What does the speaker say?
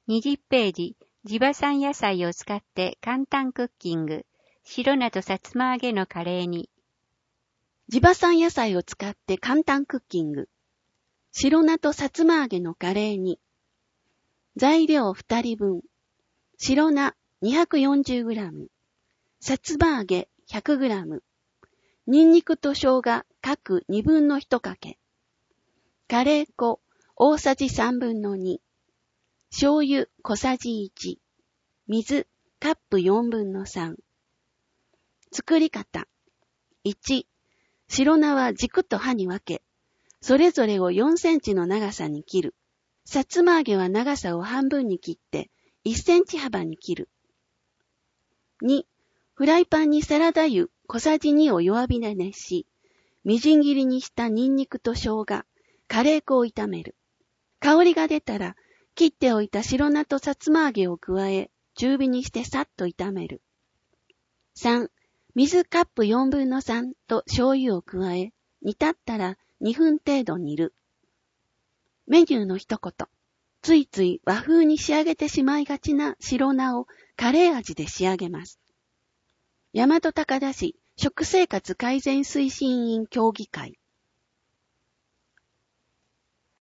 20ページ、地場産野菜を使って簡単クッキング。白菜とさつま揚げのカレーに。 地場産野菜を使って簡単クッキング。白菜とさつま揚げのカレーに。材料2人分。白菜 240g。さつま揚げ 100g。ニンニクと生姜各2分の1かけ。カレー粉大さじ3分の2。醤油小さじ1。水カップ4分の3。作り方。1、白菜は軸と葉に分け、それぞれを4センチの長さに切る。さつま揚げは長さを半分に切って1センチ幅に切る。2、フライパンにサラダ油小さじ2を弱火で熱し、みじん切りにしたニンニクと生姜、カレー粉を炒める。香りが出たら、切っておいた白菜とさつま揚げを加え、中火にしてさっと炒める。3、水カップ4分の3と醤油を加え、煮立ったら2分程度煮る。メニューの一言。ついつい和風に仕上げてしまいがちな白菜をカレー味で仕上げます。大和高田市食生活改善推進委員協議会。